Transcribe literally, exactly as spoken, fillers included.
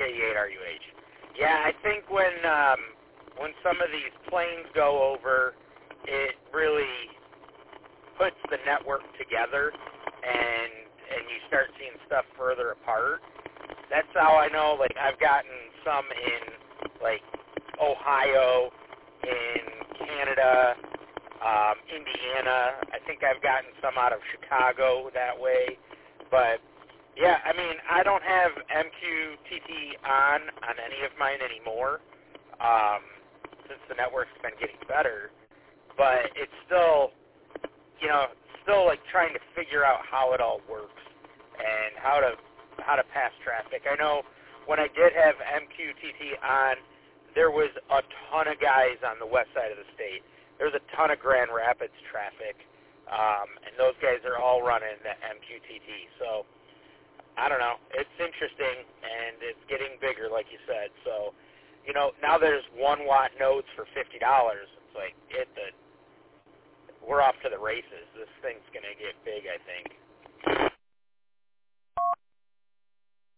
K E eight R U H. Yeah, I think when um, when some of these planes go over, it really puts the network together, and and you start seeing stuff further apart. That's how I know. Like I've gotten some in like Ohio, in Canada, um, Indiana. I think I've gotten some out of Chicago that way. But yeah, I mean, I don't have M Q T T on on any of mine anymore, um, since the network's been getting better. But it's still, you know, still like trying to figure out how it all works and how to how to pass traffic. I know when I did have M Q T T on, there was a ton of guys on the west side of the state. There was a ton of Grand Rapids traffic, um, and those guys are all running the M Q T T. So I don't know. It's interesting, and it's getting bigger, like you said. So, you know, now there's one watt nodes for fifty dollars. It's like it the we're off to the races. This thing's gonna get big, I think.